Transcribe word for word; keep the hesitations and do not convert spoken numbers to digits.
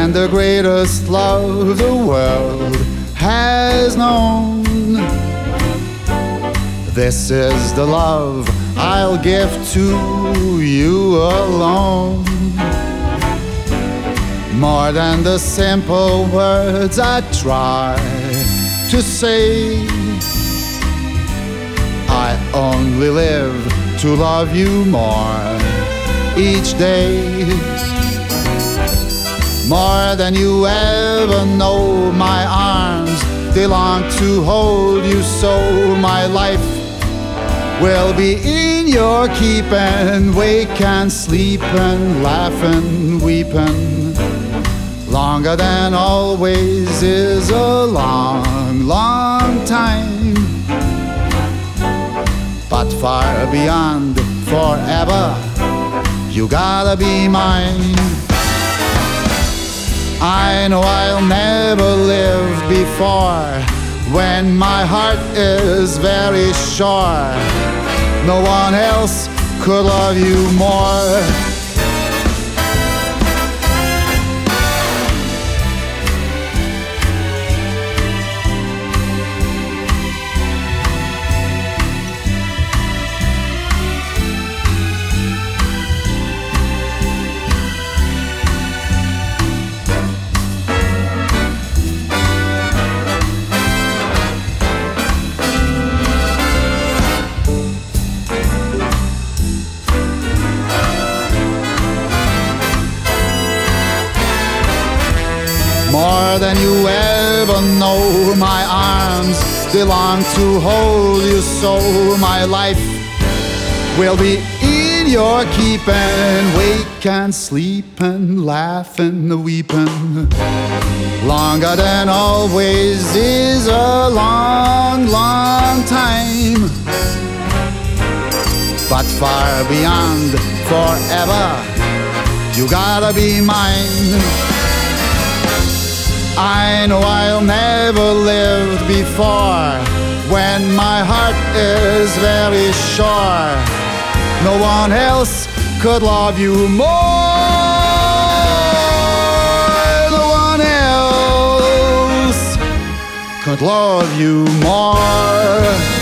and the greatest love the world has known. This is the love I'll give to you alone. More than the simple words I try to say, I only live to love you more each day. More than you ever know, my arms, they long to hold you so. My life will be in your keeping, wake and sleep and laugh and weeping. Longer than always is a long, long time, but far beyond forever, you gotta be mine. I know I'll never live before, when my heart is very sure no one else could love you more. More than you ever know, my arms, they long to hold you so. My life will be in your keeping, wake and sleep and laugh and weeping. Longer than always is a long, long time, but far beyond forever, you gotta be mine. I know I'll never live before, when my heart is very sure no one else could love you more. No one else could love you more.